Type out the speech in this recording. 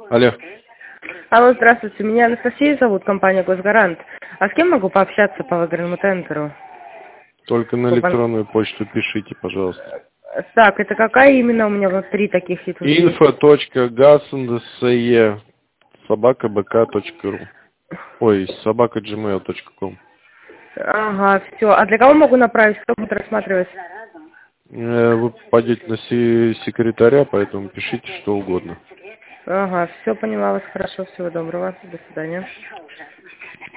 Алло. Алло, здравствуйте. Меня Анастасия зовут, компания «Госгарант». А с кем могу пообщаться по выигранному тендеру? Только на электронную почту пишите, пожалуйста. Так, это какая именно у меня внутри таких и тут есть? info.gassnd@bk.ru. Ой, @gmail.com. Ага, все. А для кого могу направить? Кто будет рассматривать? Вы попадете на секретаря, поэтому пишите что угодно. Ага, все, поняла вас. Хорошо, всего доброго. До свидания.